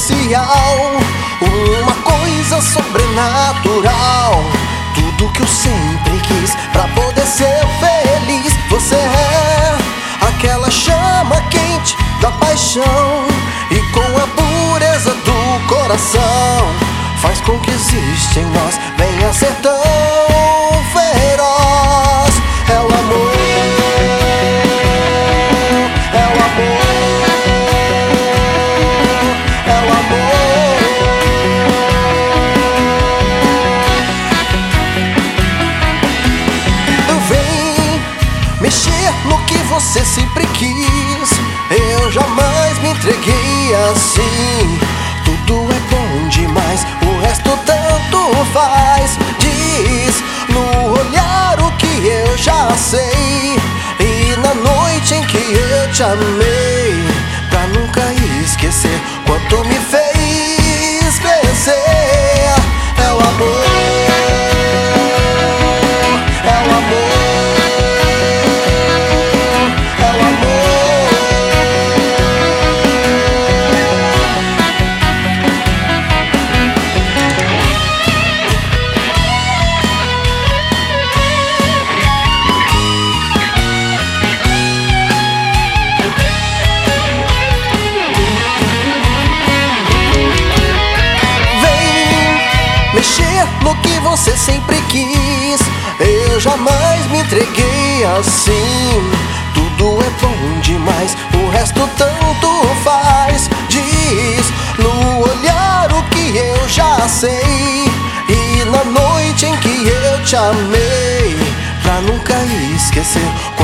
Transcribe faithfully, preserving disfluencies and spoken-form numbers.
especial, uma coisa sobrenatural. Tudo que eu sempre quis pra poder ser feliz. Você é aquela chama quente da paixão, e com a pureza do coração faz com que exista em nós venha a ser tão feroz. É o amor, é o amor, é o amor. Vem mexer no que você sempre quis. Eu jamais me entreguei assim. Tudo é bom demais, o resto tanto faz. Diz no olhar o que eu já sei, e na noite em que eu te amei, pra nunca esquecer quanto me fez crescer. É o amor, é o amor, é o amor. Mexer no que você sempre quis. Eu jamais me entreguei assim. Tudo é bom demais, o resto tanto faz. Diz no olhar o que eu já sei, e na noite em que eu te amei, pra nunca esquecer